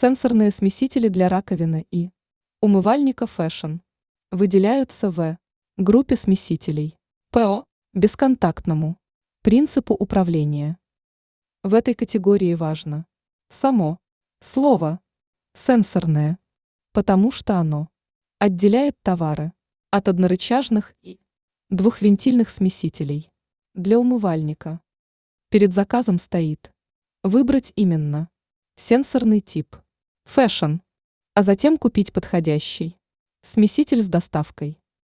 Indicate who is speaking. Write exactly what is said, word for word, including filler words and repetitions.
Speaker 1: Сенсорные смесители для раковины и умывальника Fashion выделяются в группе смесителей ПО бесконтактному принципу управления. В этой категории важно само слово «сенсорное», потому что оно отделяет товары от однорычажных и двухвентильных смесителей для умывальника. Перед заказом стоит выбрать именно сенсорный тип Fashion, а затем купить подходящий смеситель с доставкой.